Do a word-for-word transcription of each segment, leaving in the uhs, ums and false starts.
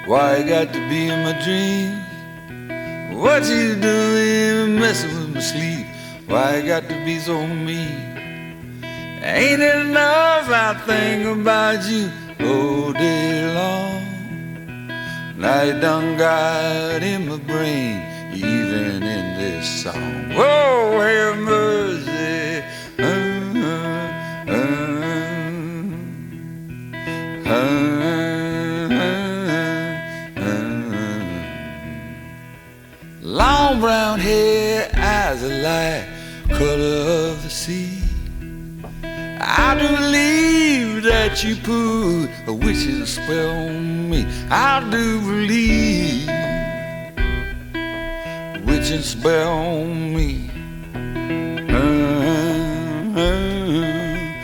Why you got to be in my dreams? What you doing messing with my sleep? Why you got to be so mean? Ain't it enough I think about you all day long? Now you done got in my brain, even in this song. Whoa, have mercy. Uh, uh, uh, uh, uh. Long brown hair, eyes are like color of the sea. I do believe that you put a witch's spell on me. I do believe a witch's spell on me. Uh, uh,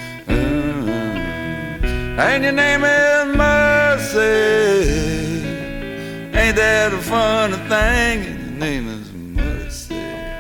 uh. And your name is Mercy. Ain't that a funny thing? And your name is Mercy.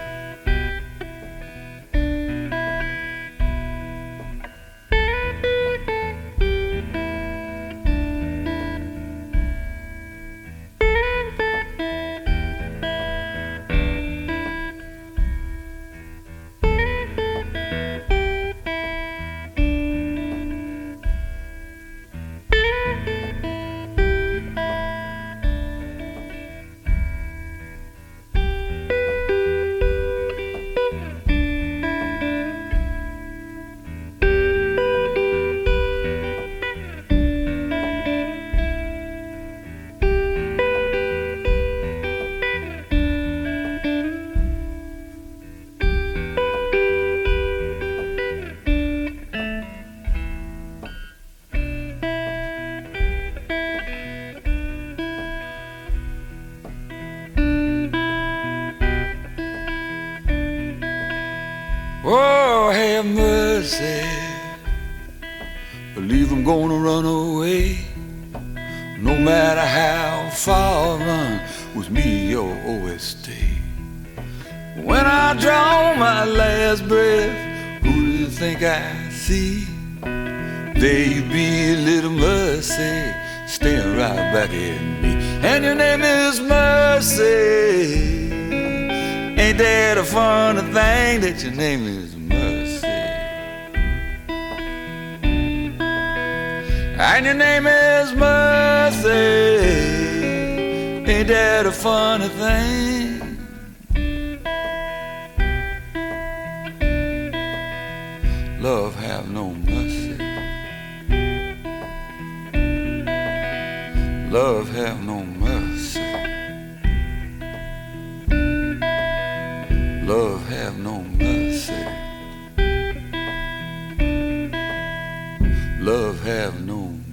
Oh, have mercy. Believe I'm gonna run away. No matter how far I run, with me you'll always stay. When I draw my last breath, who do you think I see? There you be, little Mercy, staring right back at me. And your name is Mercy. Ain't that a funny thing that your name is Mercy? And your name is Mercy. Ain't that a funny thing? Love have no mercy. Love have no mercy. Love have no mercy. Love have no mercy.